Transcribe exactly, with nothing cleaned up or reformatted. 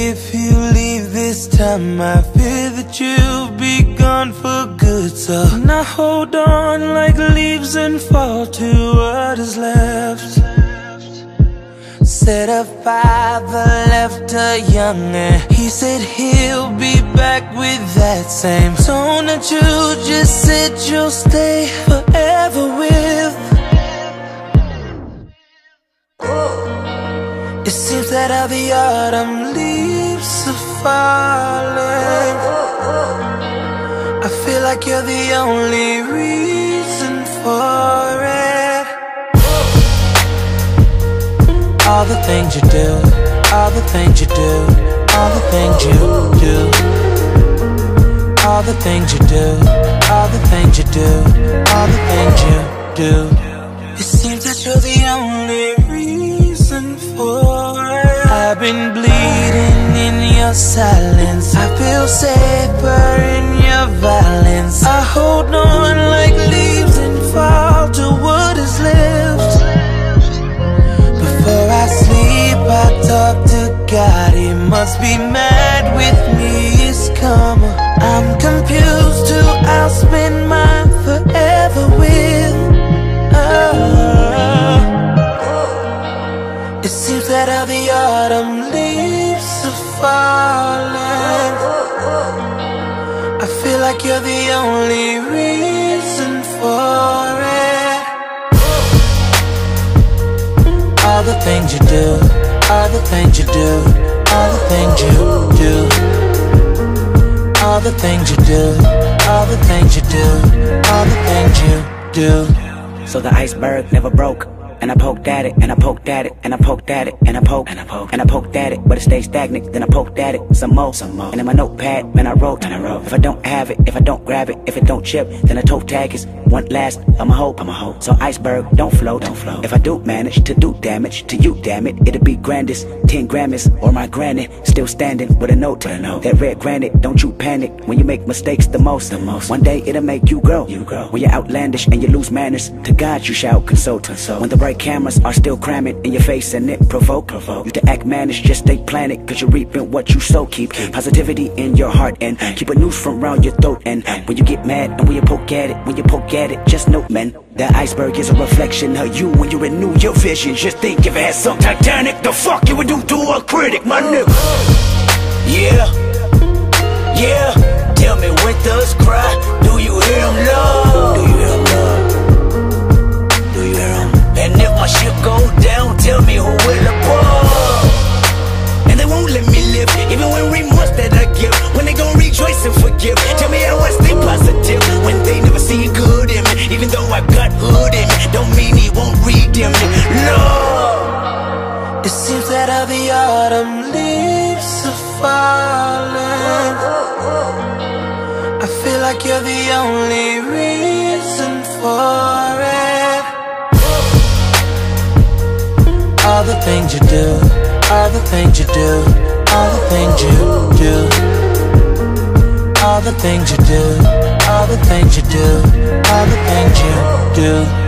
if you leave this time, I fear that you'll be gone for good. So now hold on like leaves and fall to what is left. Said a father left a young and he said he'll be back with that same tone that you just said you'll stay forever with. It seems that all the autumn leaves are falling. I feel like you're the only reason for it. All the things you do, all the things you do, all the things you do, all the things you do, all the things you do, all the things you do. It seems that you're the only reason for it. I've been bleeding in your silence, I feel safer in your violence. I hold on like leaves and fall to what is left. Before I sleep I talk to God, He must be mad with me, it's karma. I'm confused who I'll spend my forever with. Oh. It seems that all the autumn leaves are falling. I feel like you're the only reason for it. All the things you do, all the things you do, all the things you do, all the things you do, all the things you do, all the things you do. So the iceberg never broke, and I poked at it, and I poked at it, and I poked at it, and I poked, and I poked, and I poked at it, but it stayed stagnant. Then I poked at it some more, some more. And in my notepad, man, I wrote, and I wrote. If I don't have it, if I don't grab it, if it don't chip, then a toe tag is one last. I'm a hope, I'm a hope. So iceberg, don't float, don't float. If I do manage to do damage to you, damn it, it'll be grandest. Ten Grammys or my granny, still standing with a note. With a note. That red granite, don't you panic when you make mistakes the most. The most. One day it'll make you grow. You grow. When you're outlandish and you lose manners, to God you shall consult. consult. When the bright cameras are still cramming in your face and it provoke. provoke. You to act mannish, just stay planted, cause you're reaping what you sow. Keep positivity in your heart and keep a noose from round your throat. And when you get mad and when you poke at it, when you poke at it, just note, man, that iceberg is a reflection of you when you renew your vision. Just think if it had some Titanic, the fuck you would do to a critic, my nigga. Yeah, yeah, tell me when does cry, do you hear him love? Do you hear him love? Do you hear him? And if my shit go down, tell me who will applaud. And they won't let me live, even when remorse that I give. When they gon' rejoice and forgive, tell me how I stay positive when they never see good in me. Even though I got hood in me, don't mean He won't redeem me. Lord, it seems that all the autumn leaves are falling. I feel like you're the only reason for it. All the things you do, all the things you do, all the things you do, all the things you do, all the things you do, all the things you do.